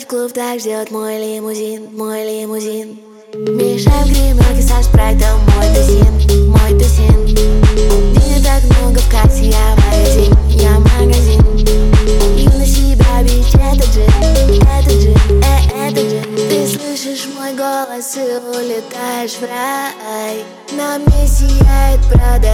ночь клуб так ждет мой лимузин, мой лимузин. Мешаем гримерки со спрайтом, мой тусин, мой тусин. Денег так много в кассе, я магазин, я магазин. Юна себя бич, это джин, это джин. Ты слышишь мой голос и улетаешь в рай. На мне сияет Прада